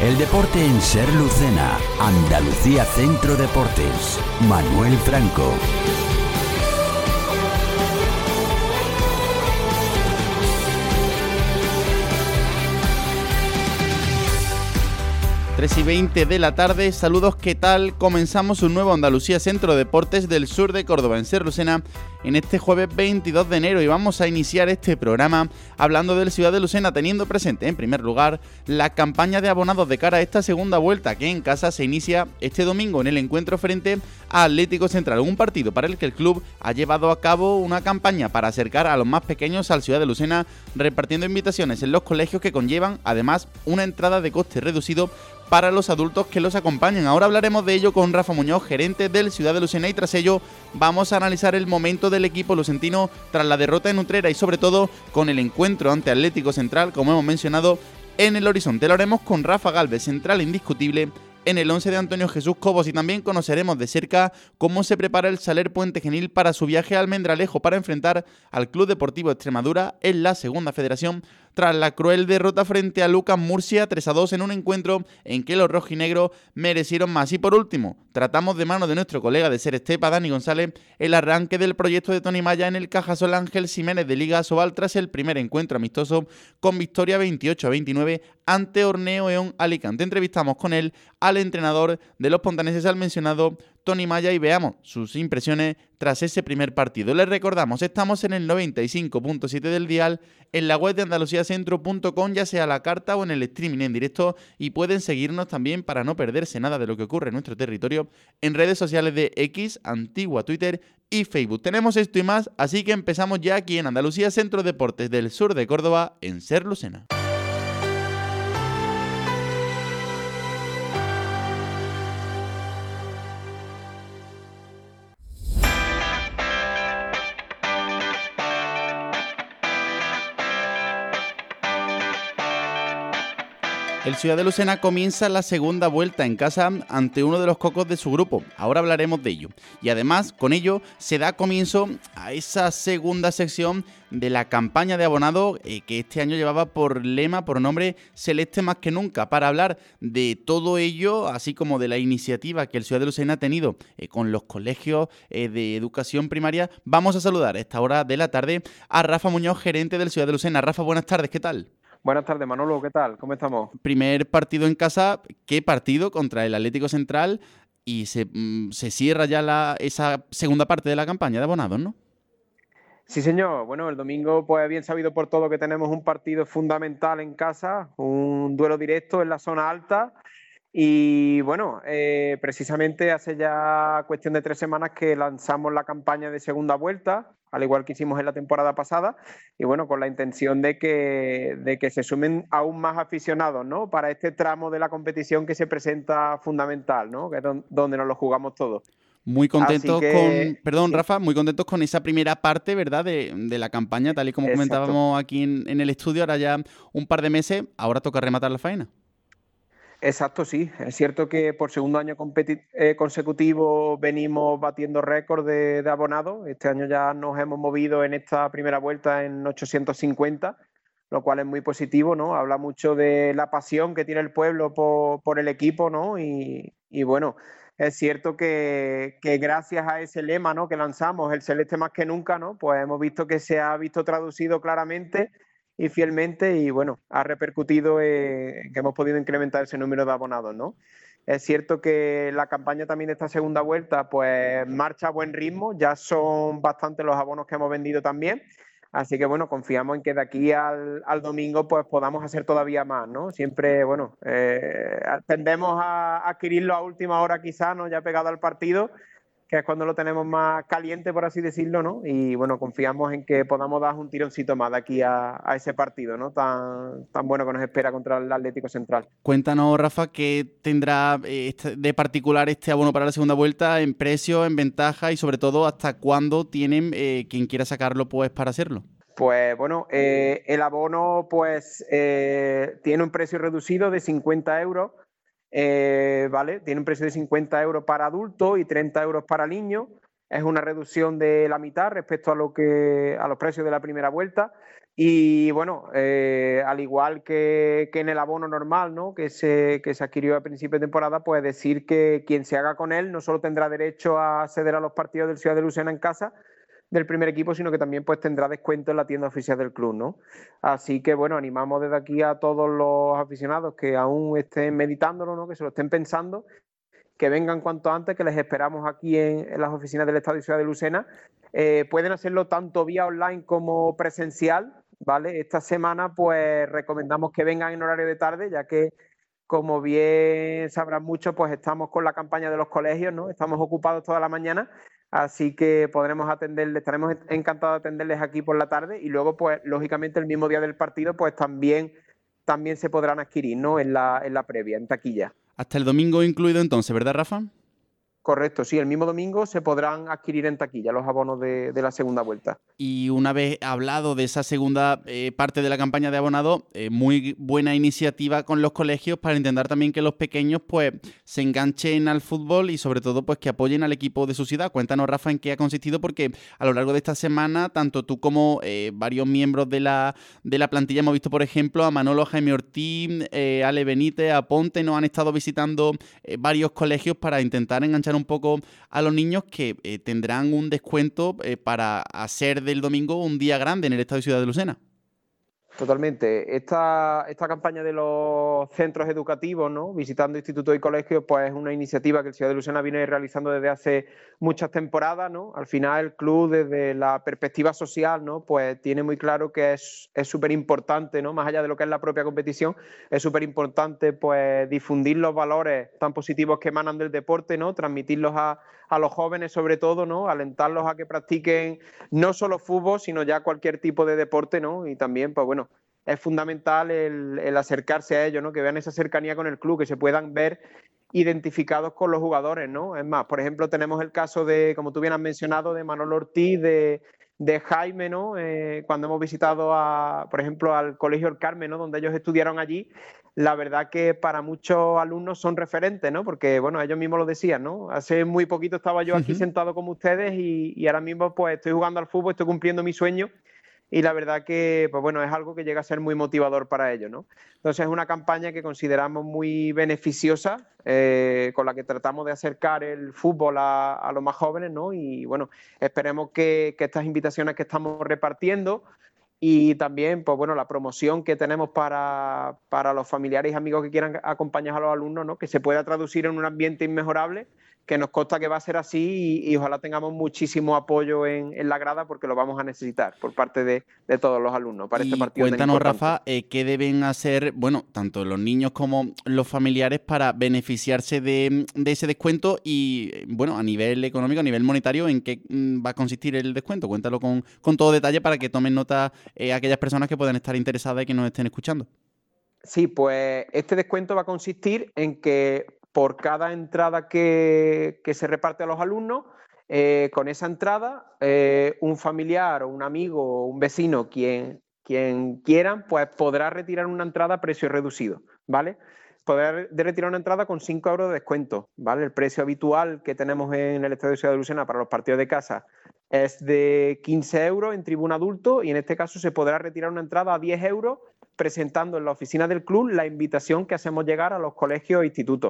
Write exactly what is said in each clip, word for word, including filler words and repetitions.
El deporte en Ser Lucena, Andalucía Centro Deportes. Manuel Franco. tres y veinte de la tarde, saludos, ¿qué tal? Comenzamos un nuevo Andalucía Centro Deportes del sur de Córdoba, en Ser Lucena, en este jueves veintidós de enero, y vamos a iniciar este programa hablando del Ciudad de Lucena, teniendo presente, en primer lugar, la campaña de abonados de cara a esta segunda vuelta, que en casa se inicia este domingo en el encuentro frente a Atlético Central, un partido para el que el club ha llevado a cabo una campaña para acercar a los más pequeños al Ciudad de Lucena, repartiendo invitaciones en los colegios que conllevan, además, una entrada de coste reducido para los adultos que los acompañen. Ahora hablaremos de ello con Rafa Muñoz, gerente del Ciudad de Lucena, y tras ello vamos a analizar el momento del equipo lucentino tras la derrota en Utrera y sobre todo con el encuentro ante Atlético Central, como hemos mencionado, en el horizonte. Lo haremos con Rafa Galvez, central indiscutible en el once de Antonio Jesús Cobos, y también conoceremos de cerca cómo se prepara el Saler Puente Genil para su viaje a Almendralejo para enfrentar al Club Deportivo Extremadura en la Segunda Federación tras la cruel derrota frente a Lucas Murcia tres a dos en un encuentro en que los rojinegros merecieron más. Y por último, tratamos de mano de nuestro colega de Ser Estepa, Dani González, el arranque del proyecto de Tony Maya en el Cajasol Ángel Jiménez de Liga Asobal tras el primer encuentro amistoso con victoria veintiocho a veintinueve ante Orneo Eón Alicante. Entrevistamos con él al entrenador de los pontaneses, al mencionado Tony Maya, y veamos sus impresiones tras ese primer partido. Les recordamos, estamos en el noventa y cinco punto siete del dial, en la web de andaluciacentro punto com, ya sea a la carta o en el streaming en directo, y pueden seguirnos también para no perderse nada de lo que ocurre en nuestro territorio en redes sociales de X, antigua Twitter y Facebook. Tenemos esto y más, así que empezamos ya aquí en Andalucía Centro Deportes del sur de Córdoba, en Ser Lucena. El Ciudad de Lucena comienza la segunda vuelta en casa ante uno de los cocos de su grupo. Ahora hablaremos de ello. Y además, con ello, se da comienzo a esa segunda sección de la campaña de abonado eh, que este año llevaba por lema, por nombre, Celeste más que nunca. Para hablar de todo ello, así como de la iniciativa que el Ciudad de Lucena ha tenido eh, con los colegios eh, de educación primaria, vamos a saludar a esta hora de la tarde a Rafa Muñoz, gerente del Ciudad de Lucena. Rafa, buenas tardes, ¿qué tal? Buenas tardes, Manolo, ¿qué tal? ¿Cómo estamos? Primer partido en casa, ¿qué partido? Contra el Atlético Central, y se, mm, se cierra ya la, esa segunda parte de la campaña de abonados, ¿no? Sí, señor. Bueno, el domingo, pues bien sabido por todo que tenemos un partido fundamental en casa, un duelo directo en la zona alta. Y bueno, eh, precisamente hace ya cuestión de tres semanas que lanzamos la campaña de segunda vuelta, al igual que hicimos en la temporada pasada, y bueno, con la intención de que, de que se sumen aún más aficionados, ¿no?, para este tramo de la competición que se presenta fundamental, ¿no?, que es don, donde nos lo jugamos todos. Muy contentos que, con, perdón, sí. Rafa, muy contentos con esa primera parte, ¿verdad?, de, de la campaña, tal y como Exacto. comentábamos aquí en, en el estudio, ahora ya un par de meses, ahora toca rematar la faena. Exacto, sí. Es cierto que por segundo año eh, consecutivo venimos batiendo récord de, de abonados. Este año ya nos hemos movido en esta primera vuelta en ochocientos cincuenta, lo cual es muy positivo, ¿no? Habla mucho de la pasión que tiene el pueblo por, por el equipo, ¿no? Y, y bueno, es cierto que, que gracias a ese lema, ¿no?, que lanzamos, el Celeste más que nunca, ¿no?, pues hemos visto que se ha visto traducido claramente y fielmente, y bueno, ha repercutido en que hemos podido incrementar ese número de abonados, ¿no? Es cierto que la campaña también de esta segunda vuelta pues marcha a buen ritmo, ya son bastantes los abonos que hemos vendido también, así que bueno, confiamos en que de aquí al, al domingo pues podamos hacer todavía más, ¿no? Siempre, bueno, eh, tendemos a adquirirlo a última hora quizás, ¿no?, ya pegado al partido, que es cuando lo tenemos más caliente, por así decirlo, ¿no? Y bueno, confiamos en que podamos dar un tironcito más de aquí a, a ese partido, ¿no?, tan, tan bueno que nos espera contra el Atlético Central. Cuéntanos, Rafa, qué tendrá eh, de particular este abono para la segunda vuelta en precio, en ventaja, y sobre todo hasta cuándo tienen eh, quien quiera sacarlo pues para hacerlo. Pues bueno, eh, el abono pues eh, tiene un precio reducido de cincuenta euros. Eh, ¿vale? Tiene un precio de cincuenta euros para adultos y treinta euros para niños. Es una reducción de la mitad respecto a lo que a los precios de la primera vuelta. Y bueno, eh, al igual que, que en el abono normal, ¿no? que, se, que se adquirió a principio de temporada, pues decir que quien se haga con él no solo tendrá derecho a acceder a los partidos del Ciudad de Lucena en casa del primer equipo, sino que también pues tendrá descuento en la tienda oficial del club, ¿no? Así que bueno, animamos desde aquí a todos los aficionados que aún estén meditándolo, ¿no? Que se lo estén pensando, que vengan cuanto antes, que les esperamos aquí en, en las oficinas del Estadio Ciudad de Lucena. Eh, pueden hacerlo tanto vía online como presencial, ¿vale? Esta semana pues recomendamos que vengan en horario de tarde, ya que como bien sabrán muchos, pues estamos con la campaña de los colegios, ¿no? Estamos ocupados toda la mañana, así que podremos atenderles, estaremos encantados de atenderles aquí por la tarde y luego, pues lógicamente el mismo día del partido, pues también, también se podrán adquirir, ¿no? En la, en la previa, en taquilla. Hasta el domingo incluido entonces, ¿verdad, Rafa? Correcto, sí, el mismo domingo se podrán adquirir en taquilla los abonos de, de la segunda vuelta. Y una vez hablado de esa segunda eh, parte de la campaña de abonado, eh, muy buena iniciativa con los colegios para intentar también que los pequeños pues se enganchen al fútbol y sobre todo pues que apoyen al equipo de su ciudad. Cuéntanos, Rafa, en qué ha consistido, porque a lo largo de esta semana, tanto tú como eh, varios miembros de la, de la plantilla hemos visto, por ejemplo, a Manolo Jaime Ortiz, eh, Ale Benítez, a Ponte, nos han estado visitando eh, varios colegios para intentar enganchar un poco a los niños que eh, tendrán un descuento eh, para hacer del domingo un día grande en el Estadio Ciudad de Lucena. Totalmente. Esta, esta campaña de los centros educativos, ¿no? Visitando institutos y colegios, pues es una iniciativa que el Ciudad de Lucena viene realizando desde hace muchas temporadas, ¿no? Al final el club, desde la perspectiva social, ¿no? Pues tiene muy claro que es súper importante, ¿no? Más allá de lo que es la propia competición, es súper importante pues difundir los valores tan positivos que emanan del deporte, ¿no? Transmitirlos a, a los jóvenes sobre todo, ¿no? Alentarlos a que practiquen no solo fútbol, sino ya cualquier tipo de deporte, ¿no? Y también, pues bueno, es fundamental el, el acercarse a ellos, ¿no? Que vean esa cercanía con el club, que se puedan ver identificados con los jugadores, ¿no? Es más, por ejemplo, tenemos el caso de, como tú bien has mencionado, de Manolo Ortiz, de, de Jaime, ¿no? Eh, cuando hemos visitado, a, por ejemplo, al Colegio El Carmen, ¿no? Donde ellos estudiaron allí, la verdad que para muchos alumnos son referentes, ¿no? Porque, bueno, ellos mismos lo decían, ¿no? Hace muy poquito estaba yo aquí uh-huh. sentado como ustedes y, y ahora mismo pues estoy jugando al fútbol, estoy cumpliendo mi sueño. Y la verdad que, pues bueno, es algo que llega a ser muy motivador para ellos, ¿no? Entonces es una campaña que consideramos muy beneficiosa, eh, con la que tratamos de acercar el fútbol a, a los más jóvenes, ¿no? Y bueno, esperemos que, que estas invitaciones que estamos repartiendo y también, pues bueno, la promoción que tenemos para, para los familiares y amigos que quieran acompañar a los alumnos, ¿no? Que se pueda traducir en un ambiente inmejorable, que nos consta que va a ser así y, y ojalá tengamos muchísimo apoyo en, en la grada porque lo vamos a necesitar por parte de, de todos los alumnos para y este partido. Cuéntanos, Rafa, eh, qué deben hacer, bueno, tanto los niños como los familiares para beneficiarse de, de ese descuento y, bueno, a nivel económico, a nivel monetario, ¿en qué va a consistir el descuento? Cuéntalo con, con todo detalle para que tomen nota eh, aquellas personas que puedan estar interesadas y que nos estén escuchando. Sí, pues este descuento va a consistir en que por cada entrada que, que se reparte a los alumnos, eh, con esa entrada, eh, un familiar o un amigo o un vecino, quien, quien quieran, pues podrá retirar una entrada a precio reducido, ¿vale? Podrá de retirar una entrada con cinco euros de descuento, ¿vale? El precio habitual que tenemos en el Estadio Ciudad de Lucena para los partidos de casa es de quince euros en tribuna adulto y en este caso se podrá retirar una entrada a diez euros presentando en la oficina del club la invitación que hacemos llegar a los colegios e institutos.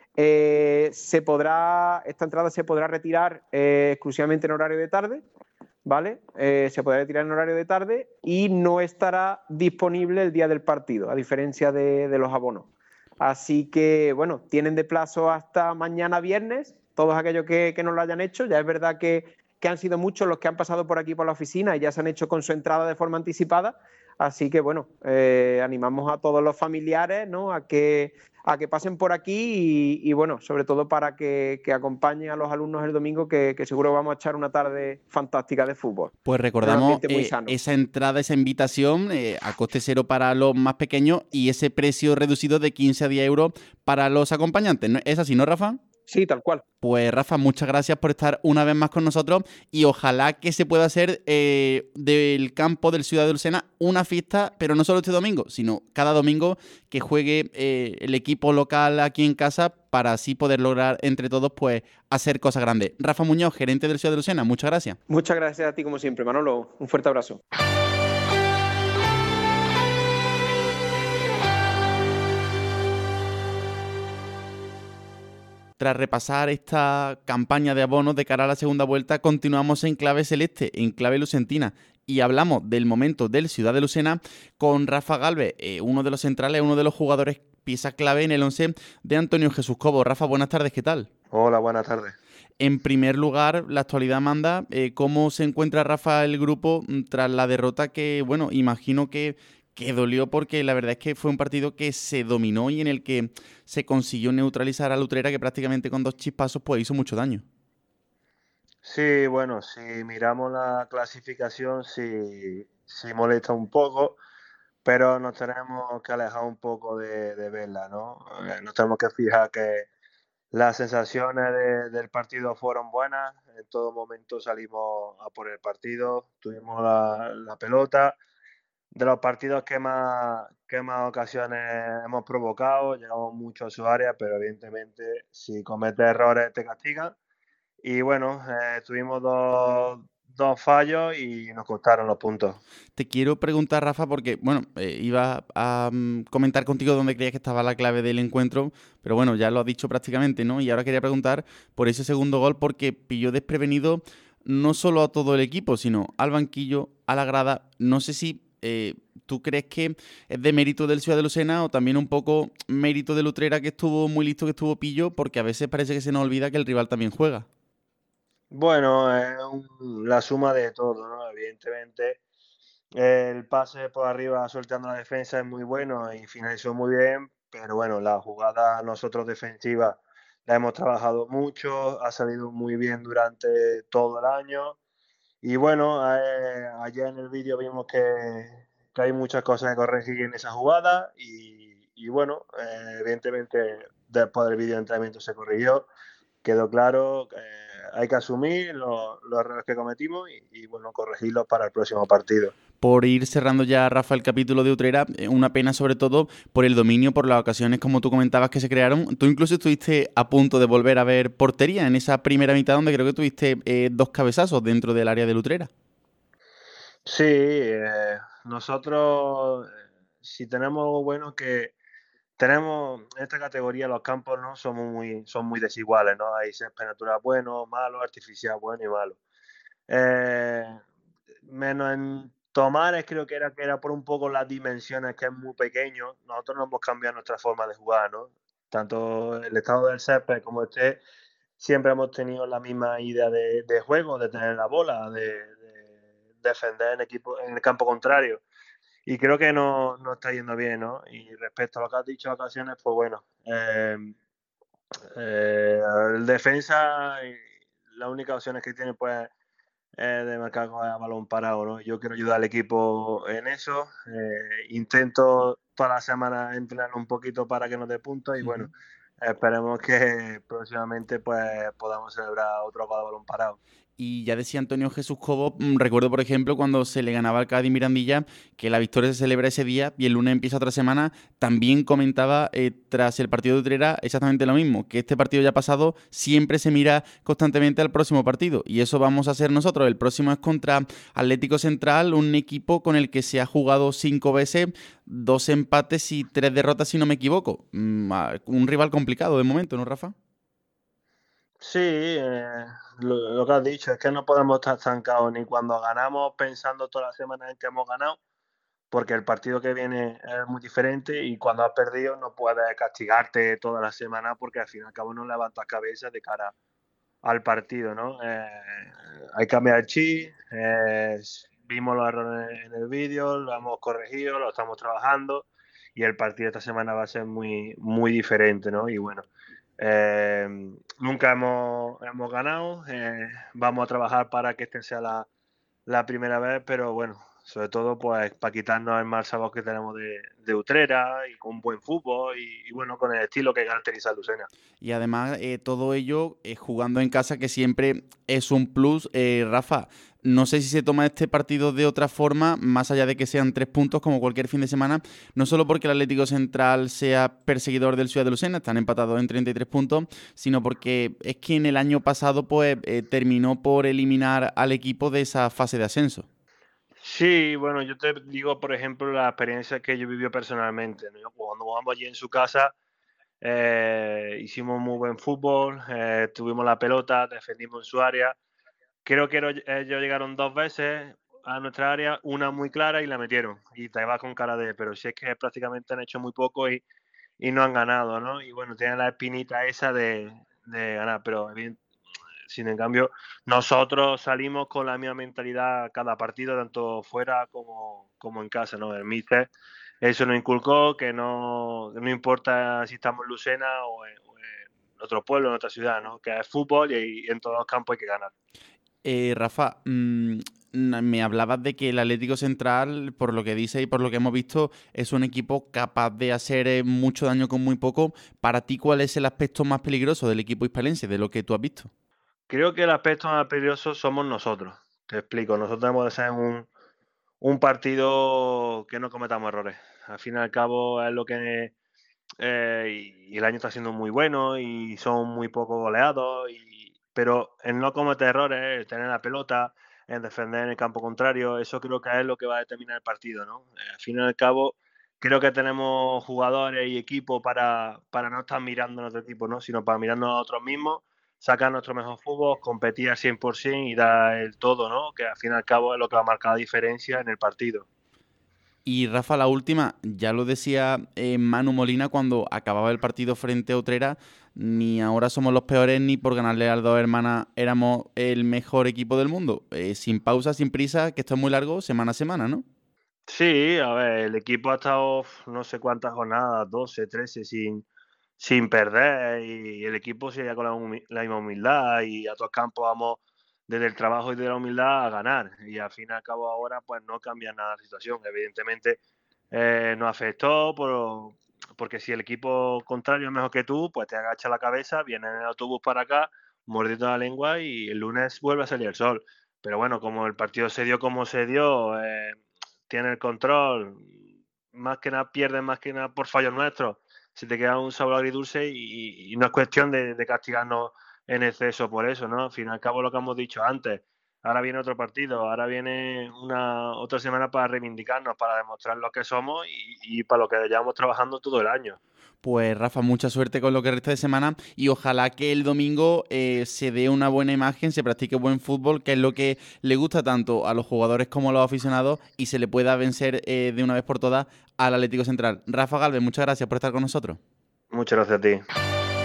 Eh, se podrá, esta entrada se podrá retirar eh, exclusivamente en horario de tarde, ¿vale? Eh, se podrá retirar en horario de tarde y no estará disponible el día del partido, a diferencia de, de los abonos. Así que, bueno, tienen de plazo hasta mañana viernes, todos aquellos que, que no lo hayan hecho. Ya es verdad que, que han sido muchos los que han pasado por aquí por la oficina y ya se han hecho con su entrada de forma anticipada. Así que, bueno, eh, animamos a todos los familiares, ¿no? a que a que pasen por aquí y, y bueno, sobre todo para que, que acompañen a los alumnos el domingo, que, que seguro vamos a echar una tarde fantástica de fútbol. Pues recordamos eh, esa entrada, esa invitación eh, a coste cero para los más pequeños y ese precio reducido de quince a diez euros para los acompañantes. ¿Es así, no, Rafa? Sí, tal cual. Pues Rafa, muchas gracias por estar una vez más con nosotros y ojalá que se pueda hacer eh, del campo del Ciudad de Lucena una fiesta, pero no solo este domingo, sino cada domingo que juegue eh, el equipo local aquí en casa para así poder lograr entre todos pues hacer cosas grandes. Rafa Muñoz, gerente del Ciudad de Lucena, muchas gracias. Muchas gracias a ti como siempre, Manolo. Un fuerte abrazo. tras repasar esta campaña de abonos de cara a la segunda vuelta, continuamos en clave celeste, en clave lucentina. Y hablamos del momento del Ciudad de Lucena con Rafa Gálvez, eh, uno de los centrales, uno de los jugadores pieza clave en el once de Antonio Jesús Cobo. Rafa, buenas tardes, ¿qué tal? Hola, buenas tardes. En primer lugar, la actualidad manda. Eh, ¿Cómo se encuentra, Rafa, el grupo tras la derrota que, bueno, imagino que, que dolió porque la verdad es que fue un partido que se dominó y en el que se consiguió neutralizar a la Utrera, que prácticamente con dos chispazos pues hizo mucho daño? Sí, bueno, si miramos la clasificación, sí, sí molesta un poco, pero nos tenemos que alejar un poco de, de verla, ¿no? Eh, Nos tenemos que fijar que las sensaciones de- del partido fueron buenas, en todo momento salimos a por el partido, tuvimos la, la pelota, de los partidos que más, que más ocasiones hemos provocado, llegamos mucho a su área, pero evidentemente si cometes errores te castigan. Y bueno, eh, tuvimos dos, dos fallos y nos costaron los puntos. Te quiero preguntar, Rafa, porque, bueno, eh, iba a mm, comentar contigo dónde creías que estaba la clave del encuentro, pero bueno, ya lo has dicho prácticamente, ¿no? Y ahora quería preguntar por ese segundo gol porque pilló desprevenido no solo a todo el equipo, sino al banquillo, a la grada. No sé si eh, tú crees que es de mérito del Ciudad de Lucena o también un poco mérito del Utrera, que estuvo muy listo, que estuvo pillo, porque a veces parece que se nos olvida que el rival también juega. Bueno, es un- la suma de todo, ¿no? Evidentemente, el pase por arriba soltando la defensa es muy bueno y finalizó muy bien, pero bueno, la jugada nosotros defensiva la hemos trabajado mucho, ha salido muy bien durante todo el año. Y bueno, eh, ayer en el vídeo vimos que, que hay muchas cosas que corregir en esa jugada y, y bueno, eh, evidentemente después del vídeo de entrenamiento se corrigió, quedó claro, eh, hay que asumir los, los errores que cometimos y, y bueno, corregirlos para el próximo partido. Por ir cerrando ya, Rafa, el capítulo de Utrera, eh, una pena sobre todo por el dominio, por las ocasiones, como tú comentabas, que se crearon. Tú incluso estuviste a punto de volver a ver portería en esa primera mitad donde creo que tuviste eh, dos cabezazos dentro del área de Utrera. Sí, eh, nosotros, eh, si tenemos algo bueno que tenemos en esta categoría, los campos no somos muy, son muy desiguales, ¿no? Hay césped natural bueno, malo, artificial bueno y malo. Eh, Menos en Tomares creo que era que era por un poco las dimensiones, que es muy pequeño. Nosotros no hemos cambiado nuestra forma de jugar, ¿no? Tanto el estado del césped como este, siempre hemos tenido la misma idea de, de juego, de tener la bola, de, de defender en equipo, en el campo contrario. Y creo que no, no está yendo bien, ¿no? Y respecto a lo que has dicho en ocasiones, pues bueno, eh, eh, el defensa, y las únicas opciones que tiene, pues eh, de marcar con el balón parado, ¿no? Yo quiero ayudar al equipo en eso. Eh, intento toda la semana entrenar un poquito para que nos dé puntos y bueno, Uh-huh. esperemos que próximamente pues podamos celebrar otro gol de balón parado. Y ya decía Antonio Jesús Cobo, mm, recuerdo por ejemplo cuando se le ganaba al Cádiz Mirandilla, que la victoria se celebra ese día y el lunes empieza otra semana. También comentaba eh, tras el partido de Utrera exactamente lo mismo, que este partido ya pasado siempre se mira constantemente al próximo partido y eso vamos a hacer nosotros. El próximo es contra Atlético Central, un equipo con el que se ha jugado cinco veces, dos empates y tres derrotas si no me equivoco. Mm, un rival complicado de momento, ¿no, Rafa? Sí, eh, lo, lo que has dicho es que no podemos estar estancados ni cuando ganamos pensando todas las semanas en que hemos ganado, porque el partido que viene es muy diferente y cuando has perdido no puedes castigarte toda la semana porque al fin y al cabo no levantas cabeza de cara al partido, ¿no? Eh, hay que cambiar el chip, eh, vimos los errores en el vídeo, lo hemos corregido, lo estamos trabajando y el partido esta semana va a ser muy, muy diferente, ¿no? Y bueno, eh, nunca hemos, hemos ganado, eh, vamos a trabajar para que esta sea la, la primera vez, pero bueno, sobre todo pues para quitarnos el mal sabor que tenemos de, de Utrera y con buen fútbol y, y bueno, con el estilo que caracteriza a Lucena. Y además eh, todo ello eh, jugando en casa, que siempre es un plus. Eh, Rafa, no sé si se toma este partido de otra forma, más allá de que sean tres puntos como cualquier fin de semana, no solo porque el Atlético Central sea perseguidor del Ciudad de Lucena, están empatados en treinta y tres puntos, sino porque es que en el año pasado pues eh, terminó por eliminar al equipo de esa fase de ascenso. Sí, bueno, yo te digo, por ejemplo, la experiencia que yo viví personalmente, ¿no? Cuando jugamos allí en su casa, eh, hicimos muy buen fútbol, eh, tuvimos la pelota, defendimos en su área. Creo que ero- ellos llegaron dos veces a nuestra área, una muy clara y la metieron. Y te vas con cara de, pero si es que prácticamente han hecho muy poco y, y no han ganado, ¿no? Y bueno, tienen la espinita esa de, de ganar, pero evident- sin en cambio, nosotros salimos con la misma mentalidad cada partido, tanto fuera como, como en casa, ¿no? El míster eso nos inculcó, que no, no importa si estamos en Lucena o en, o en otro pueblo, en otra ciudad, ¿no? Que es fútbol y, y en todos los campos hay que ganar. Eh, Rafa, mm, na- me hablabas de que el Atlético Central, por lo que dice y por lo que hemos visto, es un equipo capaz de hacer eh, mucho daño con muy poco. Para ti, ¿cuál es el aspecto más peligroso del equipo hispalense, de lo que tú has visto? Creo que el aspecto más peligroso somos nosotros. Te explico, nosotros tenemos que ser un, un partido que no cometamos errores. Al fin y al cabo es lo que eh, y, y el año está siendo muy bueno y son muy poco goleados, y, pero en no cometer errores, en tener la pelota, en defender en el campo contrario, eso creo que es lo que va a determinar el partido, ¿no? Eh, al fin y al cabo, creo que tenemos jugadores y equipo para, para no estar mirando a otro equipo, ¿no? Sino para mirarnos a nosotros mismos, sacar nuestro mejor fútbol, competir al cien por ciento y dar el todo, ¿no? Que al fin y al cabo es lo que va a marcar la diferencia en el partido. Y Rafa, la última, ya lo decía eh, Manu Molina cuando acababa el partido frente a Utrera, ni ahora somos los peores ni por ganarle a las dos hermanas éramos el mejor equipo del mundo. Eh, sin pausa, sin prisa, que esto es muy largo, semana a semana, ¿no? Sí, a ver, el equipo ha estado uf, no sé cuántas jornadas, doce, trece, sin, sin perder, y el equipo sigue con la, humi- la misma humildad y a todos campos vamos desde el trabajo y de la humildad a ganar, y al fin y al cabo ahora pues no cambia nada la situación. Evidentemente eh, nos afectó por- porque si el equipo contrario es mejor que tú, pues te agacha la cabeza, viene en el autobús para acá, mordiendo la lengua y el lunes vuelve a salir el sol. Pero bueno, como el partido se dio como se dio, eh, tiene el control, más que nada pierde más que nada por fallos nuestros, se te queda un sabor agridulce y, y no es cuestión de, de castigarnos en exceso por eso, ¿no? Al fin y al cabo lo que hemos dicho antes, ahora viene otro partido, ahora viene una otra semana para reivindicarnos, para demostrar lo que somos y, y para lo que llevamos trabajando todo el año. Pues Rafa, mucha suerte con lo que resta de semana y ojalá que el domingo eh, se dé una buena imagen, se practique buen fútbol, que es lo que le gusta tanto a los jugadores como a los aficionados y se le pueda vencer eh, de una vez por todas al Atlético Central. Rafa Galvez, muchas gracias por estar con nosotros. Muchas gracias a ti.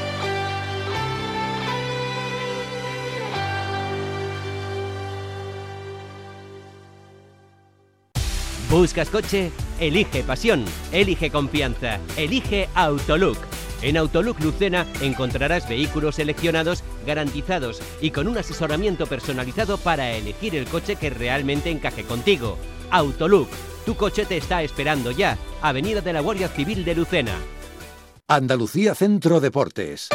¿Buscas coche? Elige pasión, elige confianza, elige Autolook. En Autolook Lucena encontrarás vehículos seleccionados, garantizados y con un asesoramiento personalizado para elegir el coche que realmente encaje contigo. Autolook, tu coche te está esperando ya. Avenida de la Guardia Civil de Lucena. Andalucía Centro Deportes.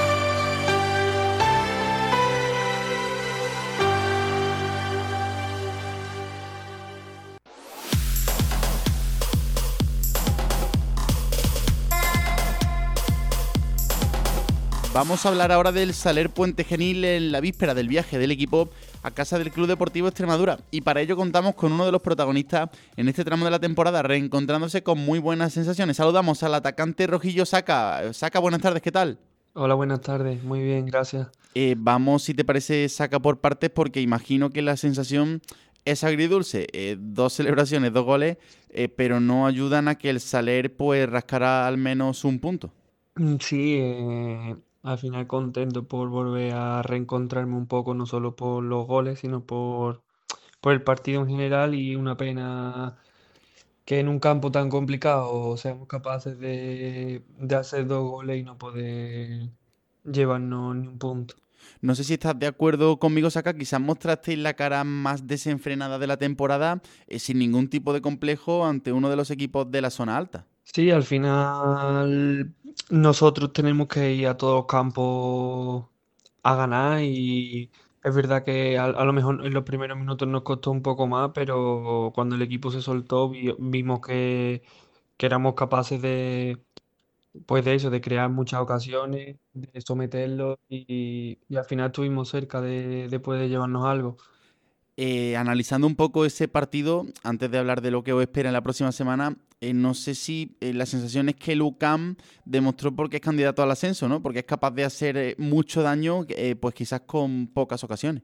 Vamos a hablar ahora del Saler Puente Genil en la víspera del viaje del equipo a casa del Club Deportivo Extremadura. Y para ello contamos con uno de los protagonistas en este tramo de la temporada, reencontrándose con muy buenas sensaciones. Saludamos al atacante rojillo Saka. Saka, buenas tardes, ¿qué tal? Hola, buenas tardes. Muy bien, gracias. Eh, vamos, si te parece, Saka por partes, porque imagino que la sensación es agridulce. Eh, dos celebraciones, dos goles, eh, pero no ayudan a que el Saler pues rascara al menos un punto. Mm, Sí, eh, al final contento por volver a reencontrarme un poco, no solo por los goles, sino por, por el partido en general y una pena que en un campo tan complicado seamos capaces de, de hacer dos goles y no poder llevarnos ni un punto. No sé si estás de acuerdo conmigo, Saka. Quizás mostrasteis la cara más desenfrenada de la temporada, eh, sin ningún tipo de complejo ante uno de los equipos de la zona alta. Sí, al final nosotros tenemos que ir a todos los campos a ganar y es verdad que a, a lo mejor en los primeros minutos nos costó un poco más, pero cuando el equipo se soltó vi- vimos que, que éramos capaces de, pues de eso, de crear muchas ocasiones, de someterlos y, y al final estuvimos cerca de, de poder llevarnos algo. Eh, analizando un poco ese partido, antes de hablar de lo que os espera en la próxima semana, eh, no sé si eh, la sensación es que el U C A M demostró por qué es candidato al ascenso, ¿no? Porque es capaz de hacer eh, mucho daño, eh, pues quizás con pocas ocasiones.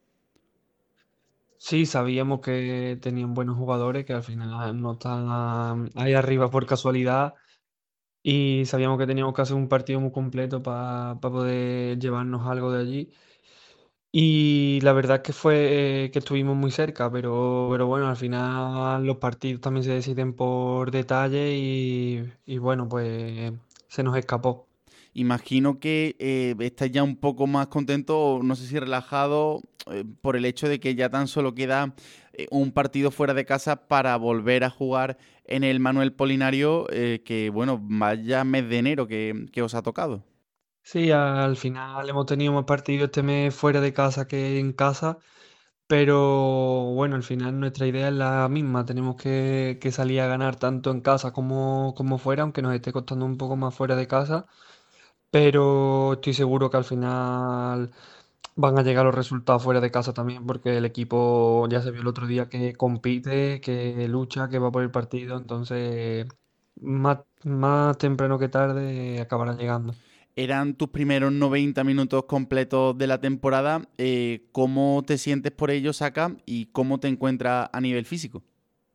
Sí, sabíamos que tenían buenos jugadores, que al final no están ahí arriba por casualidad. Y sabíamos que teníamos que hacer un partido muy completo para poder llevarnos algo de allí. Y la verdad es que fue eh, que estuvimos muy cerca, pero, pero bueno, al final los partidos también se deciden por detalle y, y bueno, pues se nos escapó. Imagino que eh, estáis ya un poco más contento, o no sé si relajado, eh, por el hecho de que ya tan solo queda eh, un partido fuera de casa para volver a jugar en el Manuel Polinario, eh, que bueno, vaya mes de enero que, que os ha tocado. Sí, al final hemos tenido más partidos este mes fuera de casa que en casa, pero bueno, al final nuestra idea es la misma, tenemos que, que salir a ganar tanto en casa como, como fuera, aunque nos esté costando un poco más fuera de casa, pero estoy seguro que al final van a llegar los resultados fuera de casa también, porque el equipo ya se vio el otro día que compite, que lucha, que va por el partido, entonces más, más temprano que tarde acabarán llegando. Eran tus primeros noventa minutos completos de la temporada. Eh, ¿cómo te sientes por ello, Saka? ¿Y cómo te encuentras a nivel físico?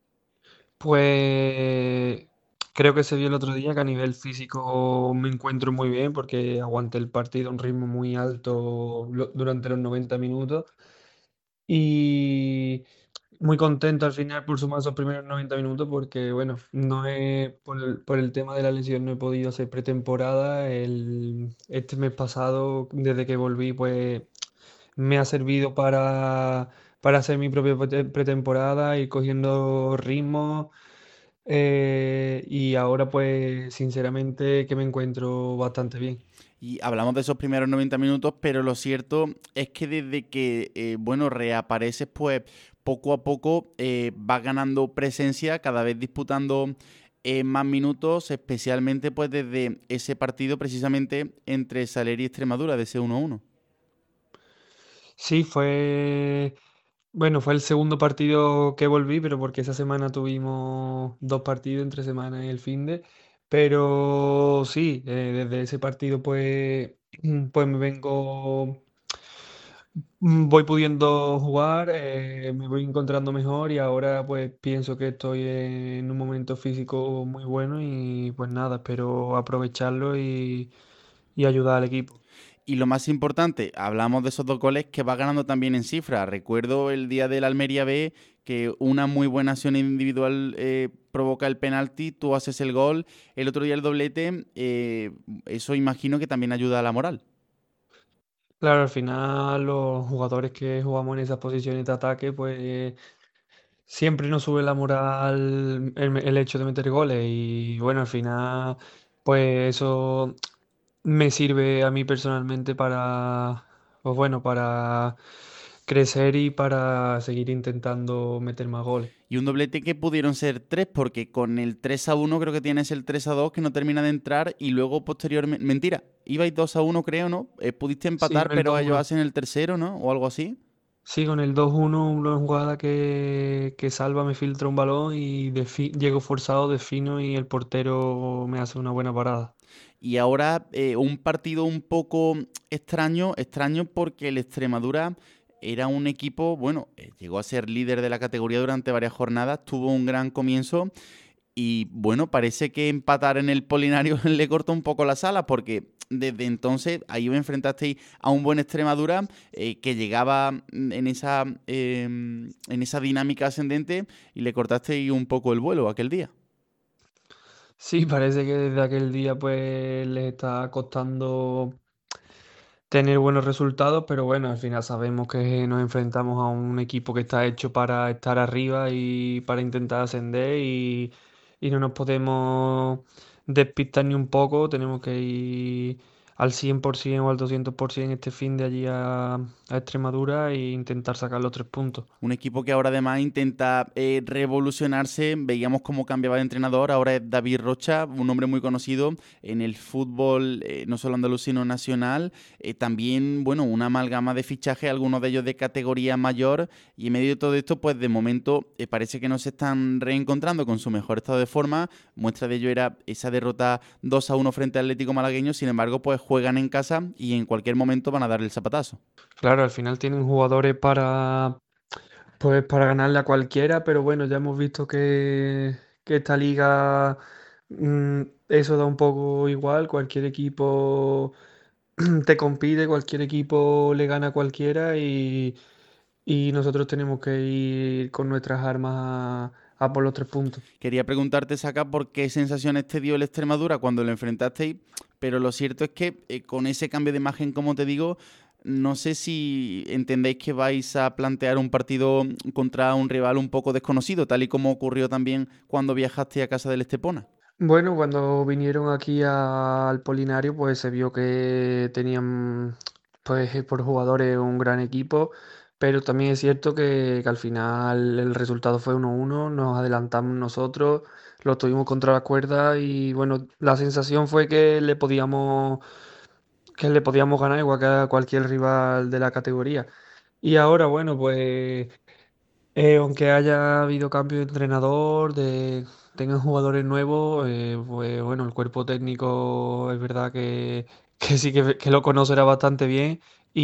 Pues creo que se vio el otro día que a nivel físico me encuentro muy bien porque aguanté el partido a un ritmo muy alto lo- durante los noventa minutos y muy contento al final por sumar esos primeros noventa minutos porque bueno, no he, por el, por el tema de la lesión no he podido hacer pretemporada. El, este mes pasado, desde que volví, pues me ha servido para, para hacer mi propia prete- pretemporada, ir cogiendo ritmo. Eh, y ahora pues sinceramente que me encuentro bastante bien. Y hablamos de esos primeros noventa minutos, pero lo cierto es que desde que, eh, bueno, reapareces, pues poco a poco eh, vas ganando presencia, cada vez disputando eh, más minutos, especialmente pues desde ese partido precisamente entre Saler y Extremadura, de ese uno uno. Sí, fue, bueno, fue el segundo partido que volví, pero porque esa semana tuvimos dos partidos entre semana y el finde, pero sí, eh, desde ese partido pues, pues me vengo, mm, voy pudiendo jugar, eh, me voy encontrando mejor y ahora pues pienso que estoy en un momento físico muy bueno y pues nada, espero aprovecharlo y, y ayudar al equipo. Y lo más importante, hablamos de esos dos goles que va ganando también en cifra. Recuerdo el día del Almería B que una muy buena acción individual eh, provoca el penalti, tú haces el gol, el otro día el doblete, eh, eso imagino que también ayuda a la moral. Claro, al final los jugadores que jugamos en esas posiciones de ataque, pues siempre nos sube la moral el, el hecho de meter goles y bueno, al final, pues eso me sirve a mí personalmente para, pues bueno, para crecer y para seguir intentando meter más goles. Y un doblete que pudieron ser tres, porque con el tres a uno creo que tienes el tres a dos que no termina de entrar y luego posteriormente... Mentira, ibais dos a uno creo, ¿no? Eh, pudiste Sí, empatar, con el pero ellos dos uno. hacen el tercero, ¿no? O algo así. Sí, con el dos uno, una jugada que, que Salva me filtra un balón y defi- llego forzado, defino y el portero me hace una buena parada. Y ahora eh, un partido un poco extraño, extraño porque el Extremadura era un equipo, bueno, eh, llegó a ser líder de la categoría durante varias jornadas, tuvo un gran comienzo y bueno, parece que empatar en el Polinario le cortó un poco las alas porque desde entonces ahí os enfrentasteis a un buen Extremadura eh, que llegaba mm, en esa, eh, en esa dinámica ascendente y le cortasteis un poco el vuelo aquel día. Sí, parece que desde aquel día pues les está costando tener buenos resultados, pero bueno, al final sabemos que nos enfrentamos a un equipo que está hecho para estar arriba y para intentar ascender y, y no nos podemos despistar ni un poco, tenemos que ir al cien por ciento o al doscientos por ciento este fin de allí a, a Extremadura e intentar sacar los tres puntos. Un equipo que ahora además intenta eh, revolucionarse. Veíamos cómo cambiaba de entrenador. Ahora es David Rocha, un hombre muy conocido en el fútbol, eh, no solo andaluz, sino nacional. Eh, también, bueno, una amalgama de fichajes, algunos de ellos de categoría mayor. Y en medio de todo esto, pues de momento eh, parece que no se están reencontrando con su mejor estado de forma. Muestra de ello era esa derrota dos a uno frente al Atlético Malagueño. Sin embargo, pues juegan en casa y en cualquier momento van a darle el zapatazo. Claro, al final tienen jugadores para, pues, para ganarle a cualquiera, pero bueno, ya hemos visto que, que esta liga mm, eso da un poco igual, cualquier equipo te compite, cualquier equipo le gana a cualquiera y, y nosotros tenemos que ir con nuestras armas a, a por los tres puntos. Quería preguntarte, Saka, por qué sensaciones te dio el Extremadura cuando lo enfrentasteis, pero lo cierto es que eh, con ese cambio de imagen, como te digo, no sé si entendéis que vais a plantear un partido contra un rival un poco desconocido, tal y como ocurrió también cuando viajaste a casa del Estepona. Bueno, cuando vinieron aquí a- al Polinario, pues se vio que tenían, pues por jugadores un gran equipo, pero también es cierto que, que al final el resultado fue uno uno, nos adelantamos nosotros, lo tuvimos contra la cuerda y bueno, la sensación fue que le podíamos, que le podíamos ganar igual que a cualquier rival de la categoría. Y ahora, bueno, pues eh, aunque haya habido cambio de entrenador, de tengan jugadores nuevos, eh, pues bueno, el cuerpo técnico es verdad que, que sí que, que lo conocerá bastante bien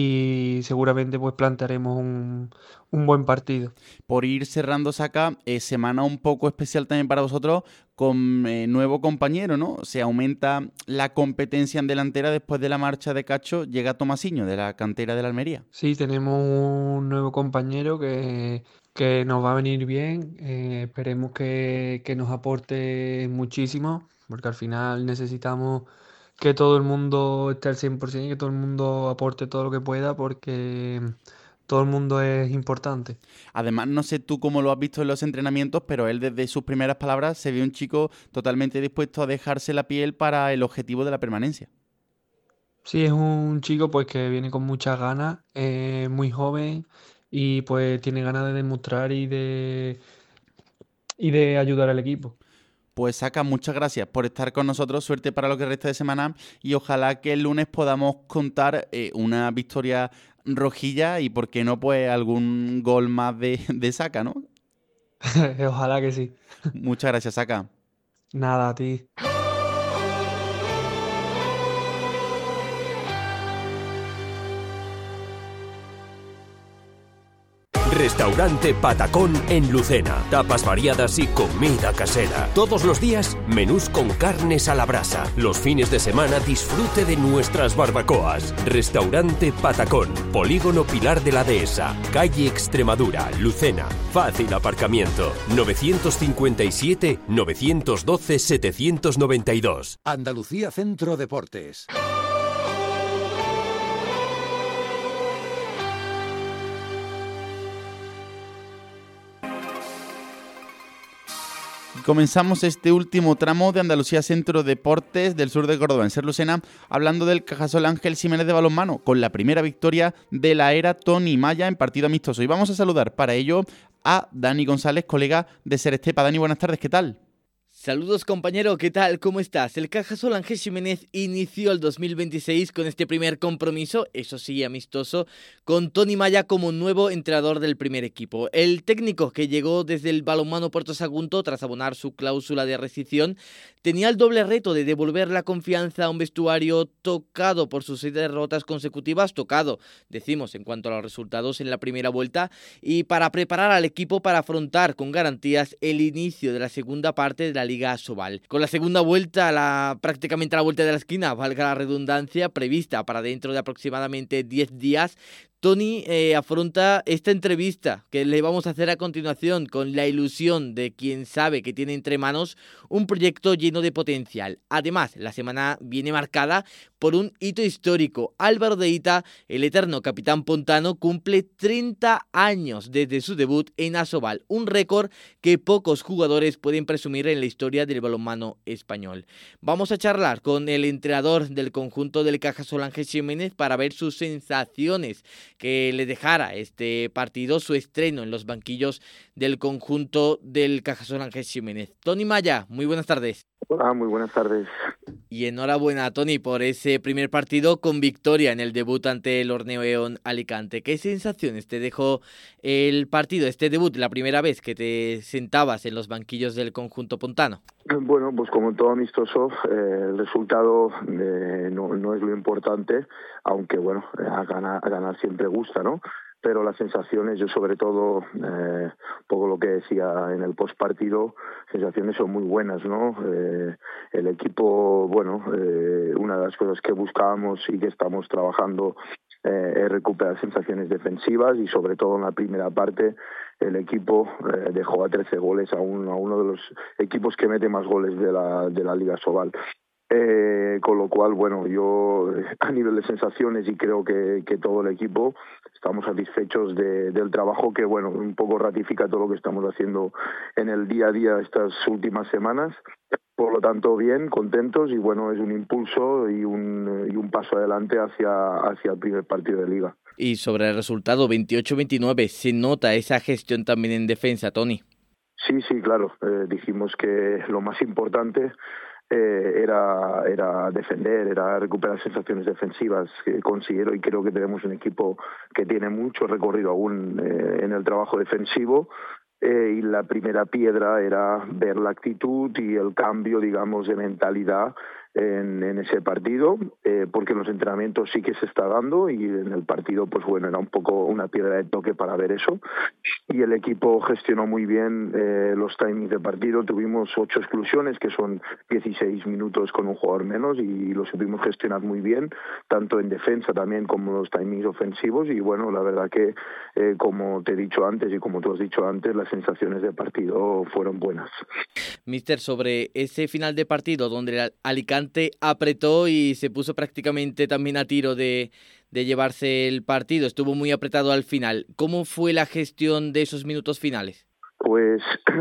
y seguramente pues plantearemos un, un buen partido. Por ir cerrando, Saka, eh, semana un poco especial también para vosotros con eh, nuevo compañero, ¿no? Se aumenta la competencia en delantera después de la marcha de Cacho, llega Tomasiño de la cantera de la Almería. Sí, tenemos un nuevo compañero que, que nos va a venir bien, eh, esperemos que, que nos aporte muchísimo, porque al final necesitamos que todo el mundo esté al cien por ciento y que todo el mundo aporte todo lo que pueda, porque todo el mundo es importante. Además, no sé tú cómo lo has visto en los entrenamientos, pero él desde sus primeras palabras se ve un chico totalmente dispuesto a dejarse la piel para el objetivo de la permanencia. Sí, es un chico pues que viene con muchas ganas, es muy joven y pues tiene ganas de demostrar y de, y de ayudar al equipo. Pues Saka, muchas gracias por estar con nosotros, suerte para lo que resta de semana y ojalá que el lunes podamos contar eh, una victoria rojilla y por qué no pues algún gol más de, de Saka, ¿no? Ojalá que sí. Muchas gracias, Saka. Nada, a ti. Restaurante Patacón en Lucena. Tapas variadas y comida casera. Todos los días, menús con carnes a la brasa. Los fines de semana, disfrute de nuestras barbacoas. Restaurante Patacón. Polígono Pilar de la Dehesa. Calle Extremadura, Lucena. Fácil aparcamiento. novecientos cincuenta y siete, novecientos doce, setecientos noventa y dos. Andalucía Centro Deportes. Comenzamos este último tramo de Andalucía Centro Deportes del sur de Córdoba, en Ser Lucena, hablando del Cajasol Ángel Ximénez de balonmano, con la primera victoria de la era Tony Maya en partido amistoso. Y vamos a saludar para ello a Dani González, colega de Ser Estepa. Dani, buenas tardes, ¿qué tal? Saludos compañero, ¿qué tal? ¿Cómo estás? El Cajasol Ángel Ximénez inició el dos mil veintiséis con este primer compromiso, eso sí, amistoso, con Tony Maya como nuevo entrenador del primer equipo. El técnico que llegó desde el balonmano Puerto Sagunto tras abonar su cláusula de rescisión tenía el doble reto de devolver la confianza a un vestuario tocado por sus seis derrotas consecutivas, tocado, decimos, en cuanto a los resultados en la primera vuelta, y para preparar al equipo para afrontar con garantías el inicio de la segunda parte de la Liga Asobal. Con la segunda vuelta, la, prácticamente a la vuelta de la esquina, valga la redundancia, prevista para dentro de aproximadamente diez días, Toni eh, afronta esta entrevista que le vamos a hacer a continuación con la ilusión de quien sabe que tiene entre manos un proyecto lleno de potencial. Además, la semana viene marcada por un hito histórico. Álvaro de Ita, el eterno capitán pontano, cumple treinta años desde su debut en Asobal, un récord que pocos jugadores pueden presumir en la historia del balonmano español. Vamos a charlar con el entrenador del conjunto del Cajasol, Ángel Ximénez, para ver sus sensaciones que le dejara este partido, su estreno en los banquillos del conjunto del Cajasol, Ángel Ximénez. Toni Maya, muy buenas tardes. Hola, muy buenas tardes. Y enhorabuena, Toni, por ese primer partido con victoria en el debut ante el Orneón Alicante. ¿Qué sensaciones te dejó el partido, este debut, la primera vez que te sentabas en los banquillos del conjunto pontano? Bueno, pues como todo amistoso, eh, el resultado eh, no, no es lo importante, aunque bueno, a ganar, a ganar siempre gusta, ¿no? Pero las sensaciones, yo sobre todo, eh, poco lo que decía en el postpartido, sensaciones son muy buenas, ¿no? Eh, el equipo, bueno, eh, una de las cosas que buscábamos y que estamos trabajando eh, es recuperar sensaciones defensivas y sobre todo en la primera parte el equipo eh, dejó a trece goles a, un, a uno de los equipos que mete más goles de la, de la Liga Asobal. Eh, con lo cual, bueno, yo a nivel de sensaciones y creo que, que todo el equipo estamos satisfechos de, del trabajo que, bueno, un poco ratifica todo lo que estamos haciendo en el día a día estas últimas semanas. Por lo tanto, bien, contentos y, bueno, es un impulso y un, y un paso adelante hacia, hacia el primer partido de Liga. Y sobre el resultado veintiocho veintinueve, ¿se nota esa gestión también en defensa, Toni? Sí, sí, claro. Eh, dijimos que lo más importante Eh, era, era defender, era recuperar sensaciones defensivas que considero y creo que tenemos un equipo que tiene mucho recorrido aún eh, en el trabajo defensivo. Eh, y la primera piedra era ver la actitud y el cambio, digamos, de mentalidad en, en ese partido, eh, porque en los entrenamientos sí que se está dando y en el partido, pues bueno, era un poco una piedra de toque para ver eso. Y el equipo gestionó muy bien eh, los timings de partido. Tuvimos ocho exclusiones, que son dieciséis minutos con un jugador menos, y lo supimos gestionar muy bien, tanto en defensa también como los timings ofensivos. Y bueno, la verdad que, eh, como te he dicho antes y como tú has dicho antes, las sensaciones de partido fueron buenas. Mister, sobre ese final de partido donde el Alicante apretó y se puso prácticamente también a tiro de, de llevarse el partido, estuvo muy apretado al final. ¿Cómo fue la gestión de esos minutos finales? Pues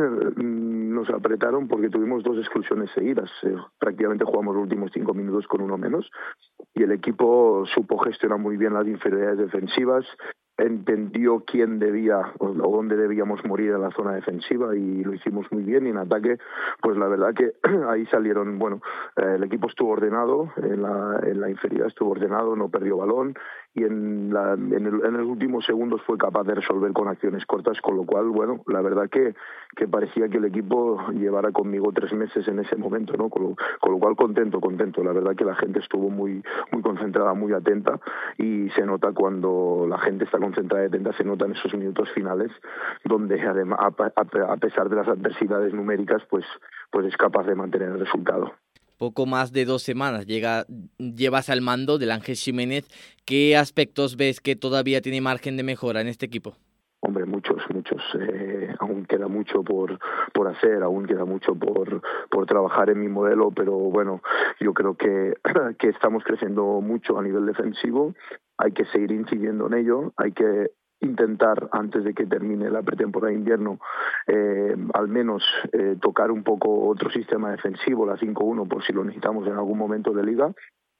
nos apretaron porque tuvimos dos exclusiones seguidas. Eh, prácticamente jugamos los últimos cinco minutos con uno menos y el equipo supo gestionar muy bien las inferioridades defensivas, entendió quién debía o dónde debíamos morir en la zona defensiva y lo hicimos muy bien. Y en ataque, pues la verdad que ahí salieron, bueno, eh, el equipo estuvo ordenado, en la, en la inferioridad estuvo ordenado, no perdió balón y en, la, en, el, en los últimos segundos fue capaz de resolver con acciones cortas, con lo cual, bueno, la verdad que, que parecía que el equipo llevara conmigo tres meses en ese momento, ¿no? Con lo, con lo cual contento, contento. La verdad que la gente estuvo muy, muy concentrada, muy atenta y se nota cuando la gente está concentrada y atenta, se nota en esos minutos finales donde además, a pesar de las adversidades numéricas, pues, pues es capaz de mantener el resultado. Poco más de dos semanas llega, llevas al mando del Ángel Ximénez. ¿Qué aspectos ves que todavía tiene margen de mejora en este equipo? Hombre, muchos, muchos. Eh, aún queda mucho por, por hacer, aún queda mucho por, por trabajar en mi modelo, pero bueno, yo creo que, que estamos creciendo mucho a nivel defensivo. Hay que seguir incidiendo en ello, hay que intentar, antes de que termine la pretemporada de invierno, eh, al menos eh, tocar un poco otro sistema defensivo, la cinco uno, por si lo necesitamos en algún momento de liga.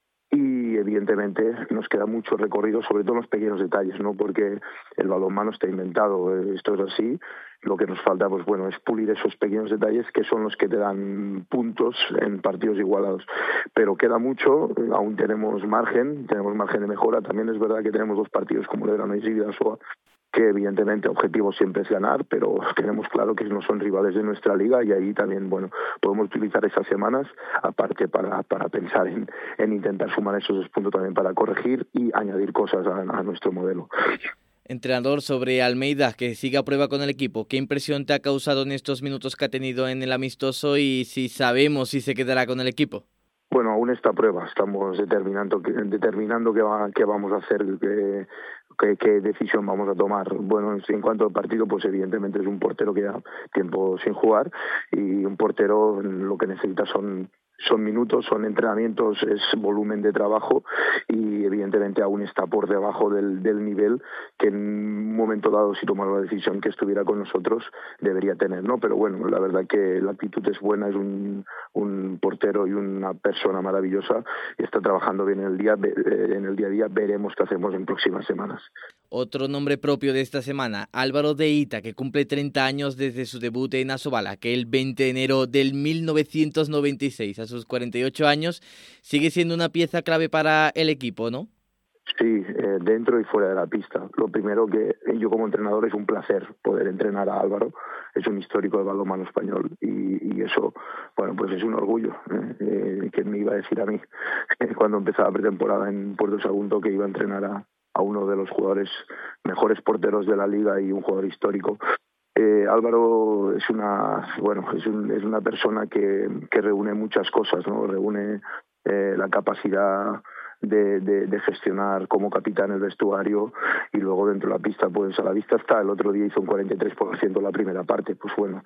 Y evidentemente nos queda mucho recorrido, sobre todo en los pequeños detalles, ¿no? Porque el balonmano está inventado, esto es así. Lo que nos falta, pues bueno, es pulir esos pequeños detalles que son los que te dan puntos en partidos igualados. Pero queda mucho, aún tenemos margen, tenemos margen de mejora. También es verdad que tenemos dos partidos como Lebrano y Vidasoa, que evidentemente el objetivo siempre es ganar, pero tenemos claro que no son rivales de nuestra liga y ahí también, bueno, podemos utilizar esas semanas aparte para, para pensar en, en intentar sumar esos dos puntos también para corregir y añadir cosas a, a nuestro modelo. Entrenador, sobre Almeida, que sigue a prueba con el equipo, ¿qué impresión te ha causado en estos minutos que ha tenido en el amistoso y si sabemos si se quedará con el equipo? Bueno, aún está a prueba, estamos determinando, determinando qué, va, qué vamos a hacer eh, ¿Qué, ¿Qué decisión vamos a tomar? Bueno, en cuanto al partido, pues evidentemente es un portero que lleva tiempo sin jugar y un portero lo que necesita son son minutos, son entrenamientos, es volumen de trabajo y evidentemente aún está por debajo del, del nivel que en un momento dado, si tomara la decisión que estuviera con nosotros, debería tener, ¿no? Pero bueno, la verdad que la actitud es buena, es un, un portero y una persona maravillosa y está trabajando bien en el día, en el día a día. Veremos qué hacemos en próximas semanas. Otro nombre propio de esta semana, Álvaro de Ita, que cumple treinta años desde su debut en Asobal, aquel veinte de enero del mil novecientos noventa y seis. A sus cuarenta y ocho años sigue siendo una pieza clave para el equipo, ¿no? Sí, eh, dentro y fuera de la pista. Lo primero que yo como entrenador es un placer poder entrenar a Álvaro. Es un histórico del balonmano español y, y eso, bueno, pues es un orgullo. ¿eh? Eh, ¿Quién me iba a decir a mí cuando empezaba la pretemporada en Puerto Sagunto que iba a entrenar a, a uno de los jugadores mejores porteros de la liga y un jugador histórico? Eh, Álvaro es una, bueno, es, un, es una persona que, que reúne muchas cosas, ¿no? Reúne eh, la capacidad De, de, de gestionar como capitán el vestuario y luego dentro de la pista, pues a la vista está. El otro día hizo un cuarenta y tres por ciento la primera parte, pues bueno,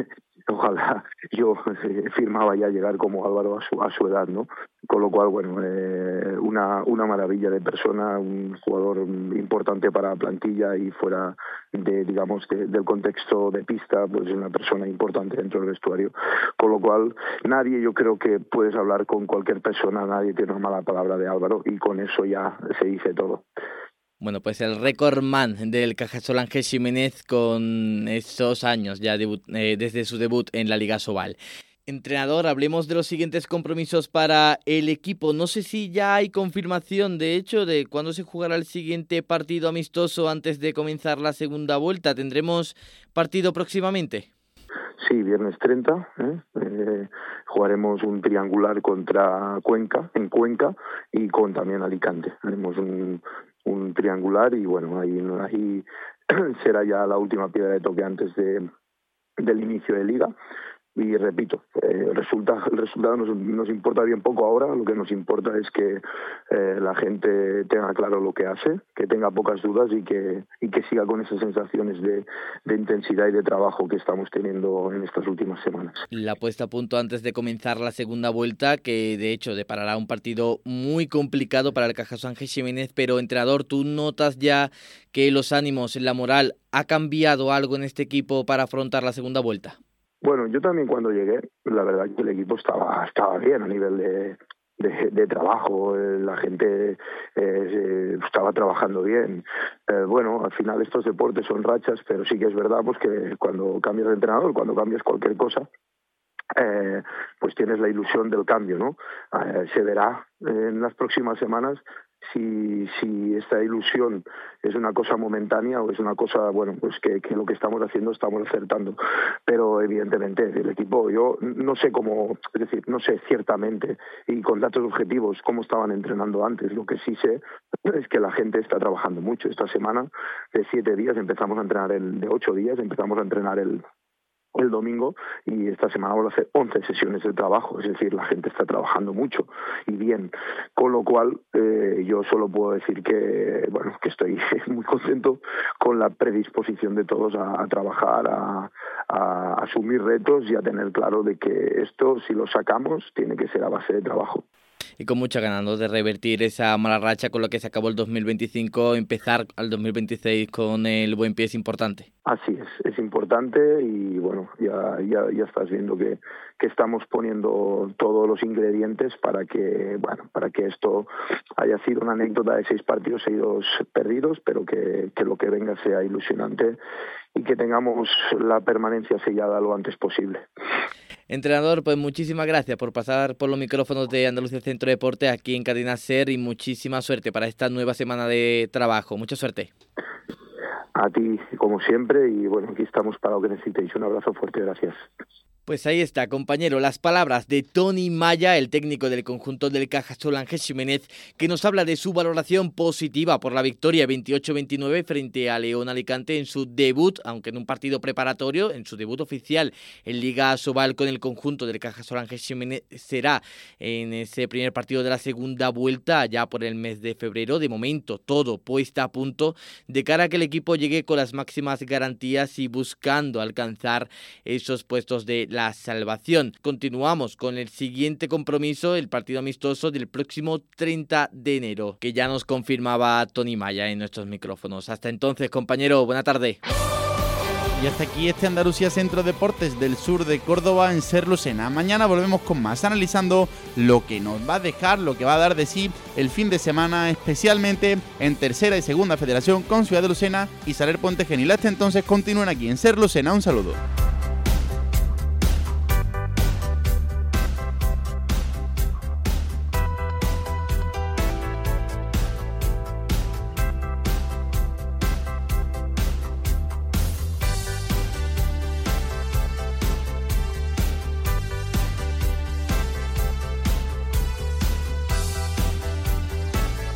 ojalá yo firmaba ya llegar como Álvaro a su, a su edad, ¿no? Con lo cual, bueno, eh, una, una maravilla de persona, un jugador importante para la plantilla y fuera de, digamos, de, del contexto de pista, pues es una persona importante dentro del vestuario. Con lo cual, nadie, yo creo que puedes hablar con cualquier persona, nadie tiene una mala palabra de Álvaro y con eso ya se dice todo. Bueno, pues el récord man del Cajasol Ángel Ximénez con esos años ya debut, eh, desde su debut en la Liga Asobal. Entrenador, hablemos de los siguientes compromisos para el equipo. No sé si ya hay confirmación, de hecho, de cuándo se jugará el siguiente partido amistoso antes de comenzar la segunda vuelta. ¿Tendremos partido próximamente? Sí, viernes treinta, ¿eh? Eh, jugaremos un triangular contra Cuenca, en Cuenca, y con también Alicante. Haremos un, un triangular y bueno, ahí, ahí será ya la última piedra de toque antes de, del inicio de liga. Y repito, eh, resulta, el resultado nos, nos importa bien poco ahora, lo que nos importa es que eh, la gente tenga claro lo que hace, que tenga pocas dudas y que, y que siga con esas sensaciones de, de intensidad y de trabajo que estamos teniendo en estas últimas semanas. La puesta a punto antes de comenzar la segunda vuelta, que de hecho deparará un partido muy complicado para el Cajasol Ángel Ximénez, pero entrenador, ¿tú notas ya que los ánimos, la moral, ha cambiado algo en este equipo para afrontar la segunda vuelta? Bueno, yo también cuando llegué, la verdad que el equipo estaba estaba bien a nivel de, de, de trabajo, la gente eh, estaba trabajando bien. Eh, bueno, al final estos deportes son rachas, pero sí que es verdad pues que cuando cambias de entrenador, cuando cambias cualquier cosa, eh, pues tienes la ilusión del cambio, ¿no? Eh, se verá en las próximas semanas si, si esta ilusión es una cosa momentánea o es una cosa, bueno, pues que, que lo que estamos haciendo estamos acertando. Pero evidentemente el equipo, yo no sé cómo, es decir, no sé ciertamente y con datos objetivos cómo estaban entrenando antes. Lo que sí sé es que la gente está trabajando mucho. Esta semana de siete días empezamos a entrenar, el de ocho días empezamos a entrenar el el domingo y esta semana vamos a hacer once sesiones de trabajo, es decir, la gente está trabajando mucho y bien, con lo cual eh, yo solo puedo decir que bueno que estoy muy contento con la predisposición de todos a, a trabajar, a, a asumir retos y a tener claro de que esto, si lo sacamos, tiene que ser a base de trabajo. Y con mucha ganas, ¿no?, de revertir esa mala racha con la que se acabó el dos mil veinticinco, empezar al dos mil veintiséis con el buen pie es importante. Así es, es importante y bueno, ya ya, ya estás viendo que, que estamos poniendo todos los ingredientes para que bueno para que esto haya sido una anécdota de seis partidos seguidos perdidos, pero que, que lo que venga sea ilusionante y que tengamos la permanencia sellada lo antes posible. Entrenador, pues muchísimas gracias por pasar por los micrófonos de Andalucía Centro Deporte aquí en Cadena SER y muchísima suerte para esta nueva semana de trabajo. Mucha suerte. A ti, como siempre, y bueno, aquí estamos para lo que necesitéis. Un abrazo fuerte, gracias. Pues ahí está, compañero, las palabras de Tony Maya, el técnico del conjunto del Cajasol Ángel Ximénez, que nos habla de su valoración positiva por la victoria veintiocho veintinueve frente a León Alicante en su debut, aunque en un partido preparatorio, en su debut oficial en Liga Asobal con el conjunto del Cajasol Ángel Ximénez. Será en ese primer partido de la segunda vuelta, ya por el mes de febrero. De momento, todo puesta a punto de cara a que el equipo llegue con las máximas garantías y buscando alcanzar esos puestos de la La salvación. Continuamos con el siguiente compromiso, el partido amistoso del próximo treinta de enero, que ya nos confirmaba Tony Maya en nuestros micrófonos. Hasta entonces, compañero, buena tarde. Y hasta aquí este Andalucía Centro Deportes del sur de Córdoba en Ser Lucena. Mañana volvemos con más, analizando lo que nos va a dejar, lo que va a dar de sí el fin de semana, especialmente en Tercera y Segunda Federación con Ciudad de Lucena y Saler Puente Genil. Hasta entonces, continúen aquí en Ser Lucena. Un saludo.